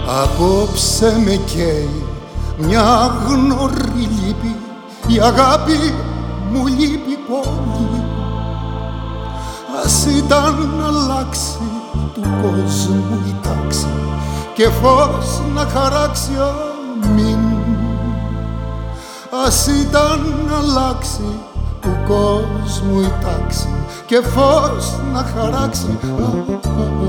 Απόψε με καίει μια γνωρή λύπη, η αγάπη μου λείπει πολύ. Ας ήταν να αλλάξει του κόσμου η τάξη και φως να χαράξει αμήν. Ας ήταν να αλλάξει του κόσμου η τάξη και φως να χαράξει αμήν.